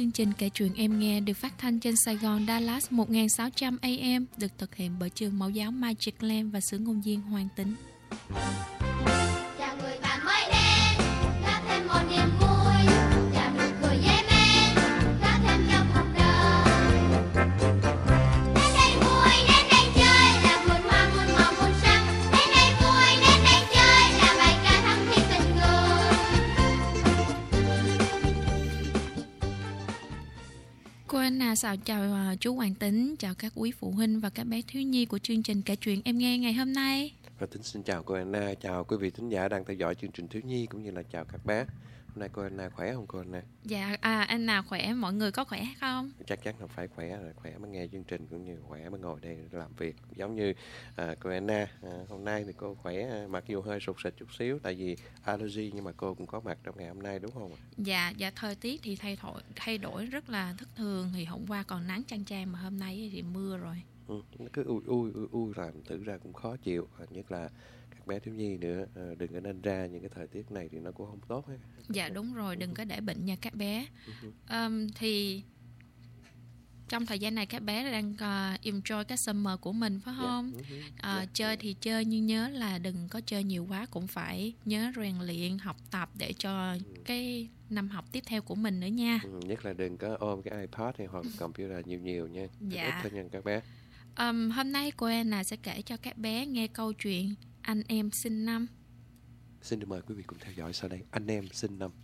chương trình Kể Chuyện Em Nghe được phát thanh trên Sài Gòn Dallas 1600 AM, được thực hiện bởi trường mẫu giáo Magic Land và xứ ngôn viên Hoàng Tính. Chào người bạn mới đến, có thêm một niềm vui, chào nụ cười dễ mến, có thêm trong cuộc đời. Đến đây vui, đến đây chơi, là vườn hoa muôn màu muôn sắc. Đến đây vui, đến đây chơi, là bài ca thắm thiết tình người. Cô Anna chào chú Hoàng Tính, chào các quý phụ huynh và các bé thiếu nhi của chương trình Kể Chuyện Em Nghe ngày hôm nay. Và Tính xin chào cô Anna, chào quý vị thính giả đang theo dõi chương trình thiếu nhi cũng như là chào các bé. Hôm nay cô Anna khỏe không cô Anna? Dạ, Anna khỏe, mọi người có khỏe không? Chắc chắn là phải khỏe mới nghe chương trình cũng như khỏe mới ngồi đây làm việc. Giống như cô Anna, hôm nay thì cô khỏe, mặc dù hơi sụt sịt chút xíu tại vì allergy, nhưng mà cô cũng có mặt trong ngày hôm nay đúng không ạ? Dạ, thời tiết thì thay đổi rất là thất thường. Thì hôm qua còn nắng chang chang mà hôm nay thì mưa rồi. Nó cứ ui làm thử ra cũng khó chịu, nhất là các bé thiếu nhi nữa, đừng có nên ra những cái thời tiết này thì nó cũng không tốt hết. Dạ đúng rồi, đừng có để bệnh nha các bé. Thì trong thời gian này các bé đang enjoy cái summer của mình phải không? Chơi thì chơi nhưng nhớ là đừng có chơi nhiều quá, cũng phải nhớ rèn luyện học tập để cho cái năm học tiếp theo của mình nữa nha. Nhất là đừng có ôm cái iPad hay hoặc computer nhiều nha. Dạ. Ít thôi nha các bé. Hôm nay cô Anna sẽ kể cho các bé nghe câu chuyện Anh Em Sinh Năm. Xin được mời quý vị cùng theo dõi sau đây. Anh Em Sinh Năm.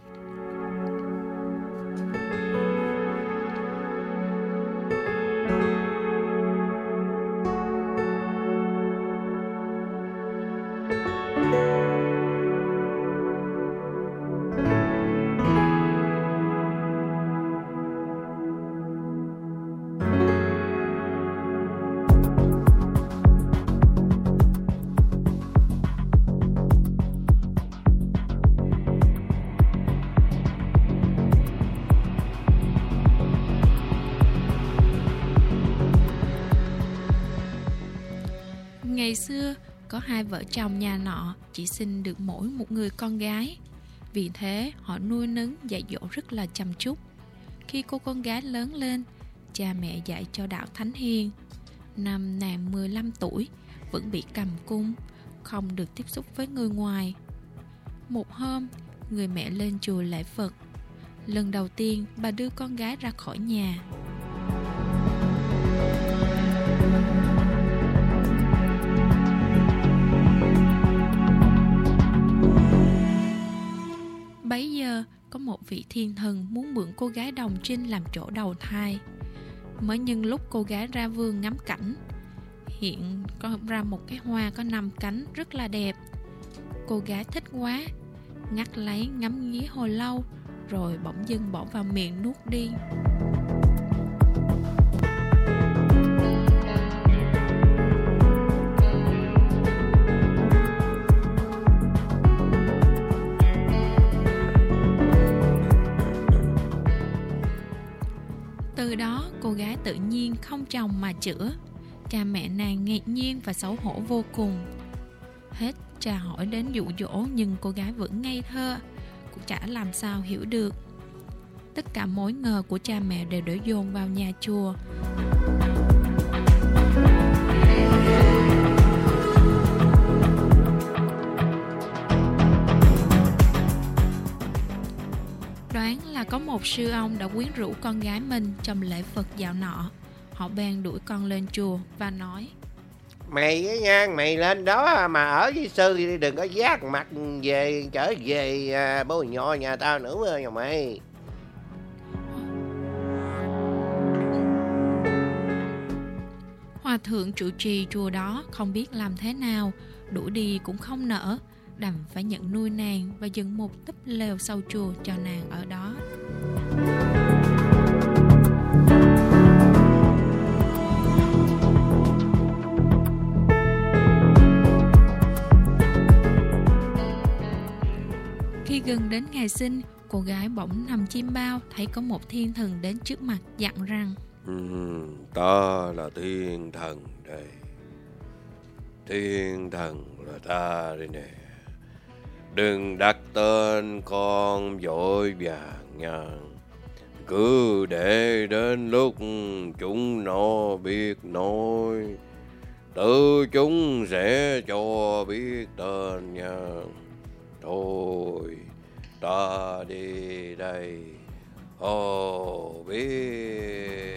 Ngày xưa, có hai vợ chồng nhà nọ chỉ sinh được mỗi một người con gái. Vì thế, họ nuôi nấng dạy dỗ rất là chăm chút. Khi cô con gái lớn lên, cha mẹ dạy cho đạo Thánh Hiền. Năm nàng 15 tuổi, vẫn bị cầm cung, không được tiếp xúc với người ngoài. Một hôm, người mẹ lên chùa lễ Phật. Lần đầu tiên, bà đưa con gái ra khỏi nhà. Bấy giờ, có một vị thiên thần muốn mượn cô gái đồng trinh làm chỗ đầu thai. Mới nhân lúc cô gái ra vườn ngắm cảnh, hiện có ra một cái hoa có 5 cánh rất là đẹp. Cô gái thích quá, ngắt lấy ngắm nghía hồi lâu, rồi bỗng dưng bỏ vào miệng nuốt đi. Từ đó cô gái tự nhiên không chồng mà chữa. Cha mẹ nàng ngạc nhiên và xấu hổ vô cùng. Hết cha hỏi đến dụ dỗ nhưng cô gái vẫn ngây thơ, cũng chả làm sao hiểu được. Tất cả mối ngờ của cha mẹ đều đổ dồn vào nhà chùa. Đoán là có một sư ông đã quyến rũ con gái mình trong lễ Phật dạo nọ. Họ bèn đuổi con lên chùa và nói: Mày á nha, mày lên đó mà ở với sư thì đừng có vác mặt về trở về bôi nhọ nhà tao nữa nha mày. Hòa thượng trụ trì chùa đó không biết làm thế nào, đuổi đi cũng không nỡ, đành phải nhận nuôi nàng và dựng một túp lều sau chùa cho nàng ở đó. Khi gần đến ngày sinh, cô gái bỗng nằm chim bao, thấy có một thiên thần đến trước mặt dặn rằng: Ta là thiên thần đây. Thiên thần là ta đây nè. Đừng đặt tên con vội vàng nha. cứ để đến lúc chúng nó biết nói, tự chúng sẽ cho biết tên nha. Thôi, ta đi đây. Ồ, biết.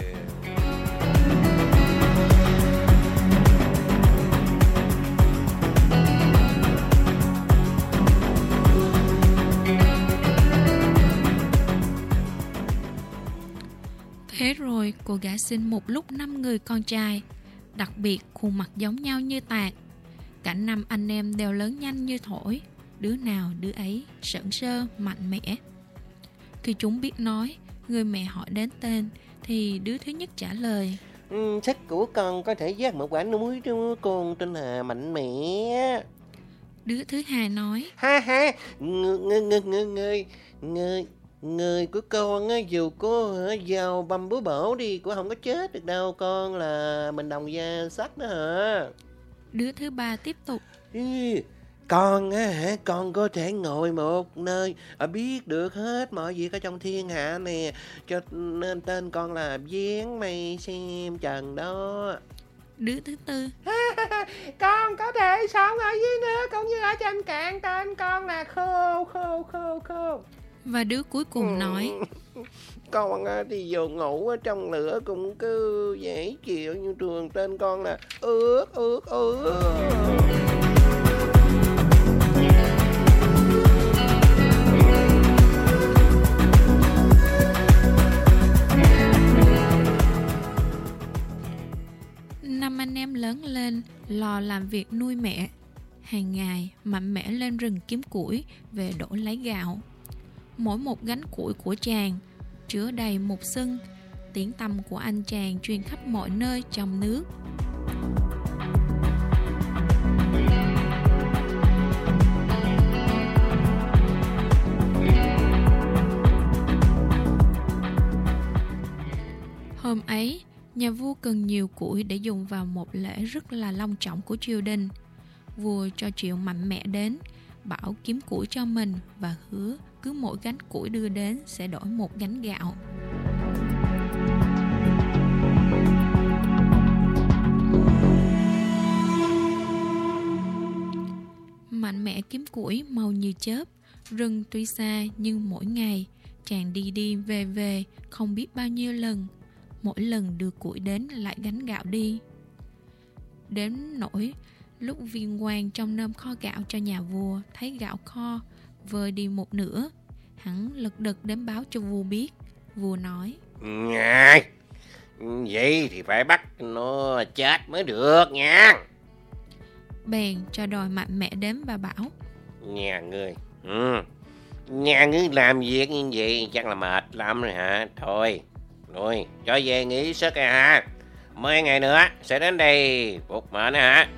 Thế rồi cô gái sinh một lúc 5 người con trai, đặc biệt khuôn mặt giống nhau như tạc. Cả 5 anh em đều lớn nhanh như thổi, đứa nào đứa ấy sởn sơ, mạnh mẽ. Khi chúng biết nói, người mẹ hỏi đến tên thì đứa thứ nhất trả lời: Sức của con có thể vác một quả núi đó, con tên là Mạnh Mẽ. Đứa thứ hai nói: Ha ha, người của con á, dù có vào băm búa bổ đi cũng không có chết được đâu, con là mình đồng da sắt đó hả. Đứa thứ ba tiếp tục: Con á hả, con có thể ngồi một nơi biết được hết mọi việc ở trong thiên hạ nè, cho nên tên con là Viễn Mây Xem Trần đó. Đứa thứ tư: Con có thể sống ở dưới nước cũng như ở trên cạn, tên con là Khô. Và đứa cuối cùng nói: Con thì dù ngủ ở trong lửa cũng cứ dễ chịu như thường, tên con là Ướt. Năm anh em lớn lên, lo làm việc nuôi mẹ. Hàng ngày Mạnh Mẽ lên rừng kiếm củi về đổ lấy gạo. Mỗi một gánh củi của chàng chứa đầy một xưng. Tiếng tăm của anh chàng truyền khắp mọi nơi trong nước. Hôm ấy, nhà vua cần nhiều củi để dùng vào một lễ rất là long trọng của triều đình. Vua cho triệu Mạnh Mẽ đến, bảo kiếm củi cho mình và hứa cứ mỗi gánh củi đưa đến sẽ đổi một gánh gạo. Mạnh Mẽ kiếm củi mau như chớp. Rừng tuy xa nhưng mỗi ngày chàng đi về không biết bao nhiêu lần. Mỗi lần đưa củi đến lại gánh gạo đi. Đến nỗi lúc viên quan trong nơm kho gạo cho nhà vua thấy gạo kho vơi đi một nửa, hắn lật đật đến báo cho vua biết. Vua nói: Vậy thì phải bắt nó chết mới được nha. Bèn cho đòi Mạnh Mẽ đến và bảo: Nhà ngươi làm việc như vậy chắc là mệt lắm rồi hả? Thôi cho về nghỉ sức rồi hả? 10 ngày nữa sẽ đến đây phục mệnh hả?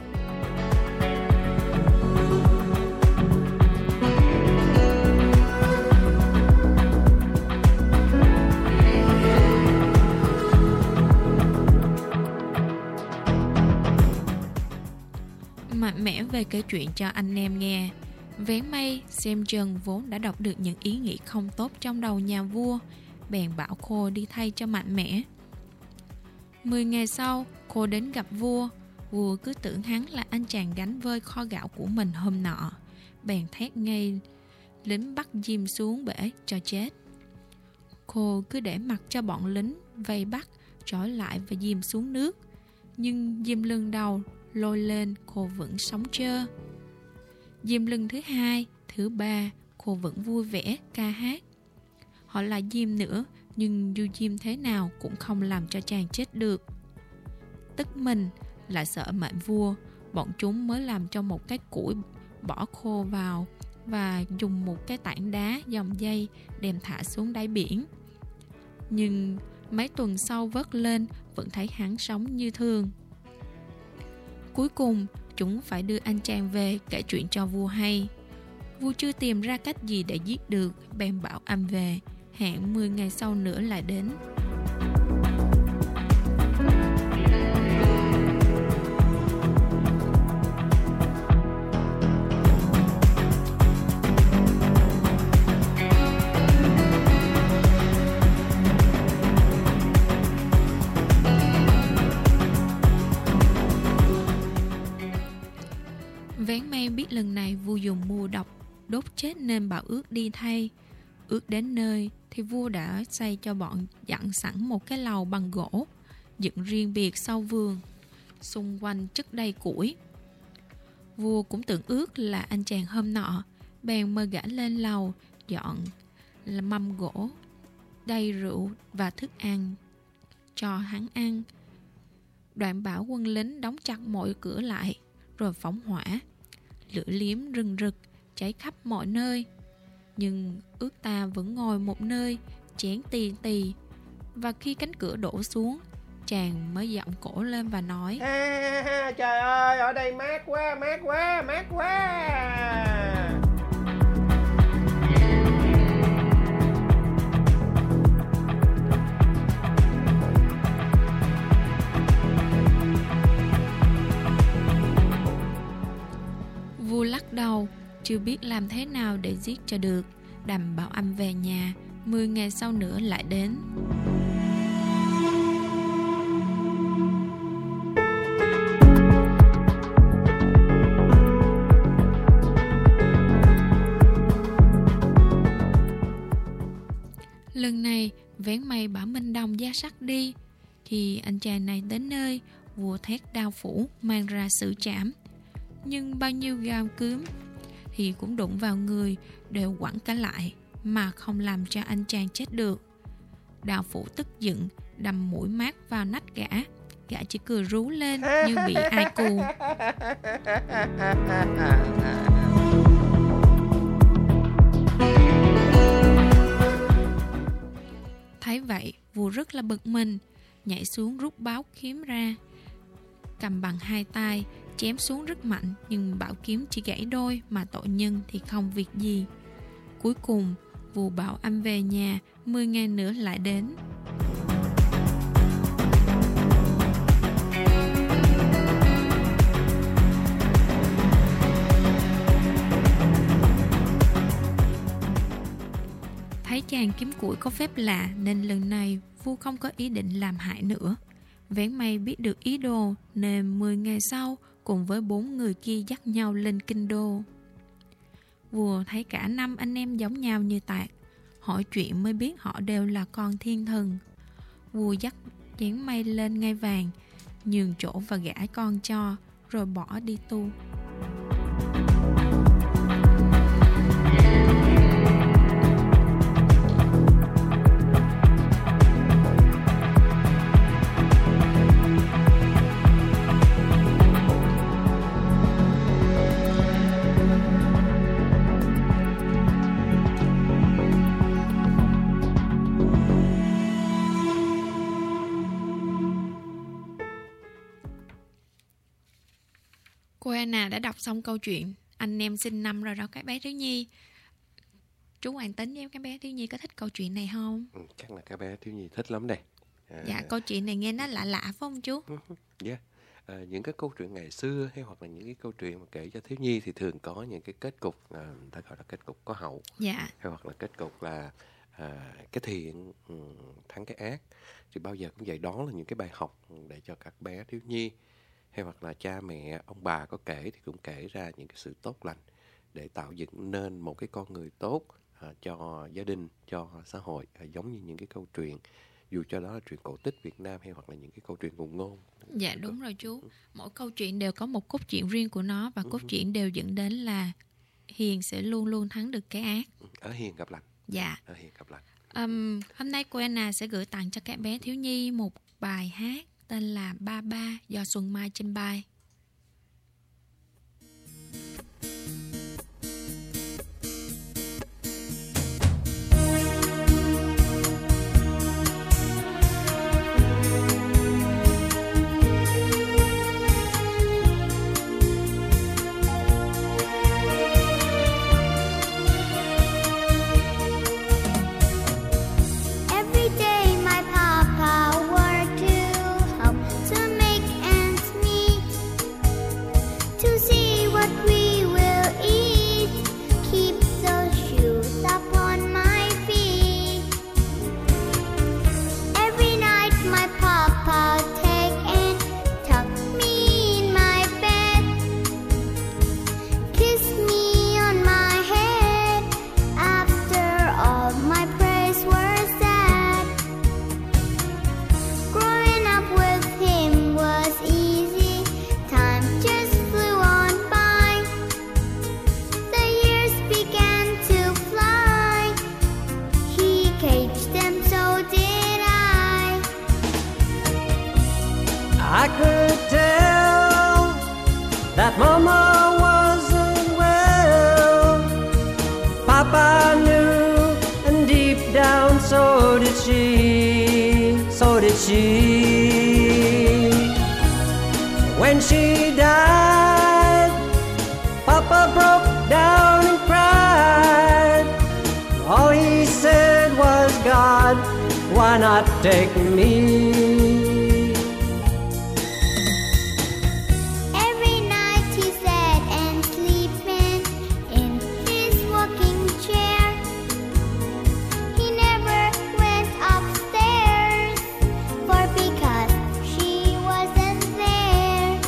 Mạnh Mẽ về kể chuyện cho anh em nghe. Vén Mây Xem Trần vốn đã đọc được những ý nghĩ không tốt trong đầu nhà vua, bèn bảo Khô đi thay cho Mạnh Mẽ. 10 ngày sau, Khô đến gặp vua. Vua cứ tưởng hắn là anh chàng gánh vơi kho gạo của mình hôm nọ, bèn thét ngay lính bắt Diêm xuống bể cho chết. Khô cứ để mặc cho bọn lính vây bắt, trói lại và Diêm xuống nước. Nhưng Diêm lưng đầu lôi lên, Khô vẫn sống trơ. Diêm lưng thứ hai, thứ ba, Khô vẫn vui vẻ ca hát. Họ là Diêm nữa, nhưng dù Diêm thế nào cũng không làm cho chàng chết được. Tức mình lại sợ mệnh vua, bọn chúng mới làm cho một cái củi bỏ Khô vào và dùng một cái tảng đá dòng dây đem thả xuống đáy biển. Nhưng mấy tuần sau vớt lên vẫn thấy hắn sống như thường. Cuối cùng chúng phải đưa anh chàng về kể chuyện cho vua hay. Vua chưa tìm ra cách gì để giết được, bèn bảo anh về, hẹn 10 ngày sau nữa lại đến. Vén Mây biết lần này vua dùng bùa độc đốt chết nên bảo ước đi thay. Ước đến nơi thì vua đã xây cho bọn dặn sẵn một cái lầu bằng gỗ, dựng riêng biệt sau vườn, xung quanh chất đầy củi. Vua cũng tưởng ước là anh chàng hôm nọ, bèn mời gã lên lầu, dọn mâm gỗ đầy rượu và thức ăn cho hắn ăn. Đoạn bảo quân lính đóng chặt mọi cửa lại, rồi phóng hỏa. Lửa liếm rừng rực cháy khắp mọi nơi, nhưng ước ta vẫn ngồi một nơi chén tì tì. Và khi cánh cửa đổ xuống, chàng mới giọng cổ lên và nói: Trời ơi, ở đây mát quá, mát quá, mát quá. Vua lắc đầu, chưa biết làm thế nào để giết cho được, đành bảo âm về nhà. 10 ngày sau nữa lại đến. Lần này Vén Mây bảo Minh Đồng gia sắc đi. Khi anh chàng này đến nơi, vua thét đao phủ mang ra xử trảm. Nhưng bao nhiêu gươm cướm thì cũng đụng vào người, đều quẳng cả lại mà không làm cho anh chàng chết được. Đao phủ tức giận đâm mũi mát vào nách gã. Gã chỉ cười rú lên như bị ai cù. Thấy vậy, vua rất là bực mình, nhảy xuống rút báo kiếm ra, cầm bằng hai tay chém xuống rất mạnh, nhưng bảo kiếm chỉ gãy đôi mà tội nhân thì không việc gì. Cuối cùng vua bảo âm về nhà. 10 ngày nữa lại đến. Thấy chàng kiếm củi có phép lạ nên lần này vua không có ý định làm hại nữa. Vén Mây biết được ý đồ nên 10 ngày sau cùng với 4 người kia dắt nhau lên kinh đô. Vua thấy cả 5 anh em giống nhau như tạc, hỏi chuyện mới biết họ đều là con thiên thần. Vua dắt Vén Mây lên ngai vàng, nhường chỗ và gả con cho, rồi bỏ đi tu. Cô Anna đã đọc xong câu chuyện Anh Em Sinh Năm rồi đó các bé thiếu nhi. Chú Hoàng Tính với các bé thiếu nhi có thích câu chuyện này không? Chắc là các bé thiếu nhi thích lắm đây. Dạ, câu chuyện này nghe nó lạ lạ phải không chú? Dạ. Những cái câu chuyện ngày xưa hay hoặc là những cái câu chuyện mà kể cho thiếu nhi thì thường có những cái kết cục, ta gọi là kết cục có hậu. Dạ. Hay hoặc là kết cục là cái thiện thắng cái ác. Thì bao giờ cũng vậy, đó là những cái bài học để cho các bé thiếu nhi hay hoặc là cha mẹ, ông bà có kể thì cũng kể ra những cái sự tốt lành để tạo dựng nên một cái con người tốt cho gia đình, cho xã hội, giống như những cái câu chuyện, dù cho đó là chuyện cổ tích Việt Nam hay hoặc là những cái câu chuyện ngụ ngôn. Dạ đúng rồi chú. Mỗi câu chuyện đều có một cốt truyện riêng của nó và cốt truyện đều dẫn đến là hiền sẽ luôn luôn thắng được cái ác. Ở hiền gặp lành. Dạ. Ở hiền gặp lành. Hôm nay cô Anna sẽ gửi tặng cho các bé thiếu nhi một bài hát tên là Ba Ba do Xuân Mai trình bày. Every day my papa worked to help to make ends meet. could tell that Mama wasn't well. Papa knew, and deep down so did she, so did she. When she died, Papa broke down and cried. All he said was, God, why not take me? Every night he sat and sleeping in his rocking chair. He never went upstairs, for because she wasn't there.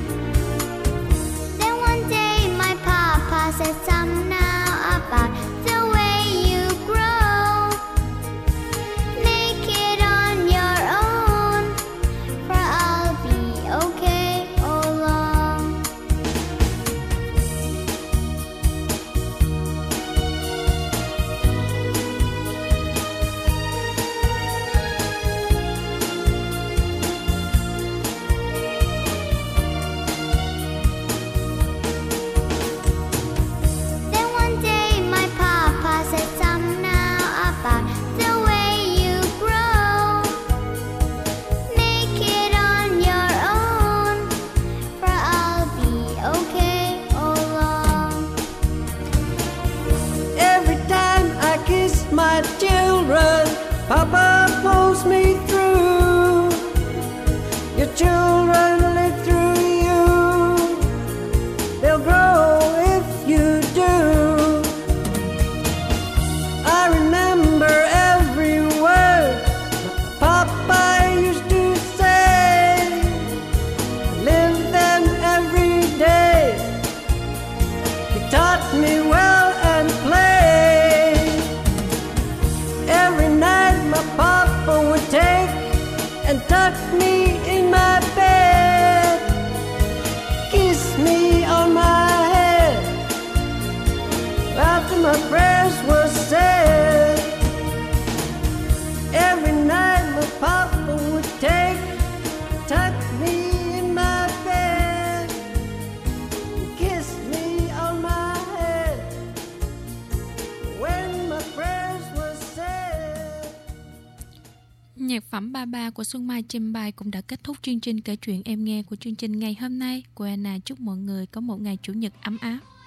Then one day my papa said something about the way you grow. Make it on your own, for I'll be okay all along. Then one day my papa said something about the way you grow. Make it on your own, for I'll be okay all along. Every time I kiss my children, Papa pulls me through. Your children live through you. They'll grow if you do. I remember every word Papa used to say. Live them every day. He taught me well and play. Every night my papa would take and tuck me in my bed, kiss me on my head after my prayers were said. Every night my papa would take, tuck me in my bed, kiss me on my head when my prayers were said. Nhạc phẩm Ba Ba của Xuân Mai trình bày cũng đã kết thúc chương trình kể chuyện em nghe của chương trình ngày hôm nay. Cô Anna chúc mọi người có một ngày Chủ nhật ấm áp.